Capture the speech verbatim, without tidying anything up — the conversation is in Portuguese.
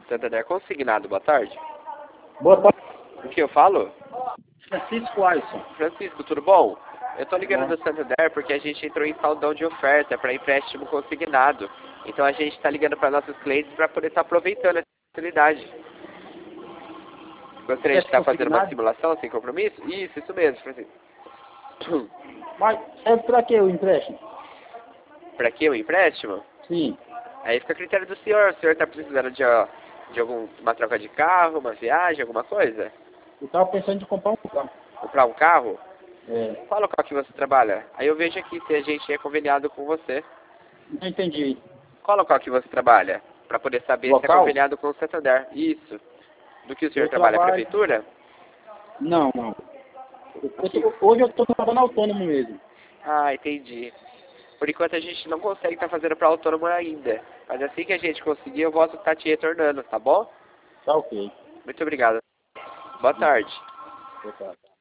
Santander Consignado, boa tarde. Boa tarde, O que eu falo? Francisco Alisson. Francisco, tudo bom? Eu tô ligando Bom. do Santander porque a gente entrou em saldão de oferta para empréstimo consignado. Então a gente está ligando para nossos clientes para poder estar aproveitando essa oportunidade. Gostaria de estar fazendo uma Consignado? simulação sem compromisso? Isso, isso mesmo, Francisco. Mas serve para que o empréstimo? Para que o empréstimo? Sim. Aí fica a critério do senhor. O senhor está precisando de, ó, de alguma troca de carro, uma viagem, alguma coisa? Eu estava pensando em comprar um carro. Comprar um carro? É, Qual local que você trabalha? Aí eu vejo aqui se a gente é conveniado com você. não entendi. Qual local que você trabalha? Para poder saber se é Local? conveniado com o Santander. Isso. Do que o senhor Eu trabalha? trabalho... Prefeitura? Não, não. Eu tô- hoje eu estou trabalhando autônomo mesmo. Ah, entendi. Por enquanto a gente não consegue estar fazendo para autônomo ainda. Mas assim que a gente conseguir, eu posso estar te retornando, tá bom? Tá ok. Muito obrigado. Boa tarde. Boa tarde.